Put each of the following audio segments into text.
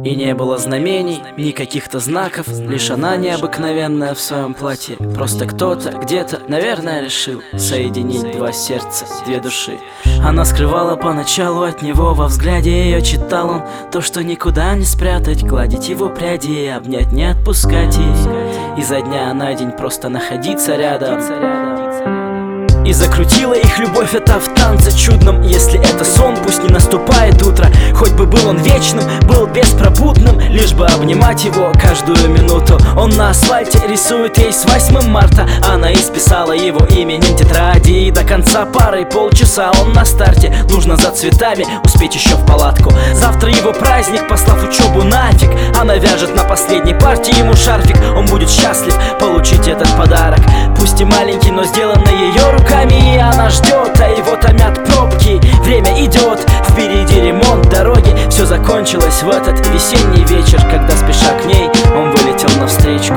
И не было знамений, ни каких-то знаков, лишь она необыкновенная в своем платье. Просто кто-то где-то, наверное, решил соединить два сердца, две души. Она скрывала поначалу от него, во взгляде ее читал он то, что никуда не спрятать. Гладить его пряди и обнять, не отпускать и изо дня на день просто находиться рядом. И закрутила их любовь эта в танце чудном. Если это сон, пусть не наступает утро. Хоть бы был он вечным, был беспробудным, лишь бы обнимать его каждую минуту. Он на асфальте рисует ей с 8 марта. Она исписала его именем тетради. И до конца пары полчаса он на старте. Нужно за цветами успеть еще в палатку. Завтра его праздник, послав учебу нафиг. Она вяжет на последней партии ему шарфик. Он будет счастлив получить этот подарок. Пусть и маленький, но сделанный ее руками. И она ждет, а его томят пробки. Время идет, впереди ремонт дороги. Все закончилось в этот весенний вечер, когда, спеша к ней, он вылетел навстречку.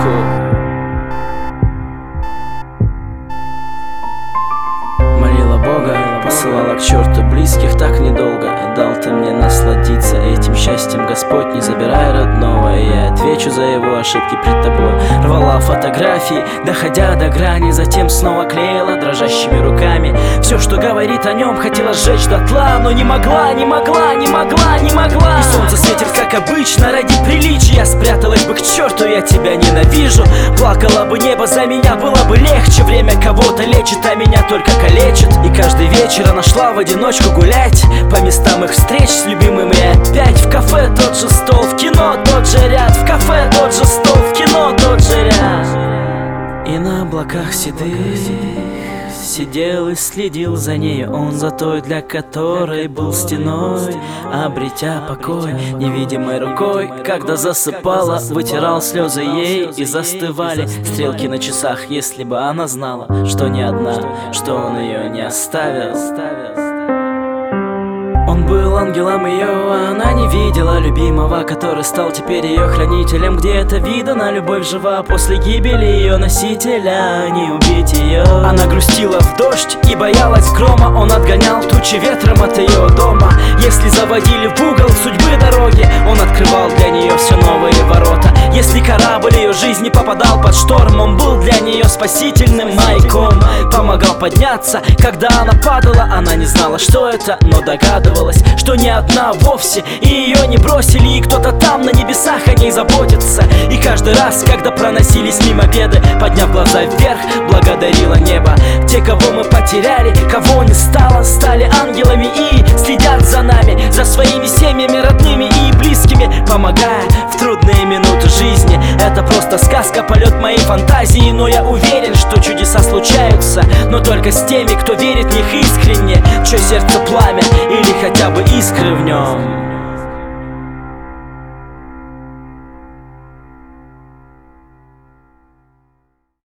Молила Бога, посылала к черту близких так недолго. Дал ты мне насладиться этим счастьем, Господь, не забирай родного. И я отвечу за его ошибки пред тобой. Рвала фотографии, доходя до грани, затем снова клеила дрожащими руками. Все, что говорит о нем, хотела сжечь дотла, но не могла. И солнце светит, как обычно, ради приличия. Спряталась бы к черту, я тебя ненавижу. Плакала бы небо за меня, было бы легче. Время кого-то лечит, а меня только калечит. И каждый вечер она шла в одиночку гулять по местам их встреч с любимым. И опять в кафе тот же стол, в кино тот же ряд. В кафе тот же стол, в кино тот же ряд. И на облаках седых сидел и следил за ней он, за той, для которой был стеной. Обретя покой невидимой рукой, когда засыпала, вытирал слезы ей. И застывали стрелки на часах, если бы она знала, что не одна, что он ее не оставил. Он был ангелом ее, а она не видела любимого, который стал теперь ее хранителем. Где это видано, любовь жива после гибели ее носителя, не убить ее. Она грустила в дождь и боялась грома. Он отгонял тучи ветром от ее дома. Если заводили в угол судьбы дороги, он открывал для нее все новые ворота. Если корабль ее жизни попадал под шторм, он был для нее спасительным маяком. Помогал подняться, когда она падала. Она не знала, что это, но догадывалась, что не одна вовсе, и ее не бросили. И кто-то там на небесах о ней заботится. И каждый раз, когда проносились мимо беды, подняв глаза вверх, благодарила небо. Те, кого мы потеряли, кого не стало, стали ангелами и следят за нами, за своими семьями, родными и близкими, помогая в трудные минуты жизни. Это просто сказка, полет моей фантазии. Но я уверен, что чудеса случаются, но только с теми, кто верит в них искренне, чье сердце пламя или хотя бы искры в нем.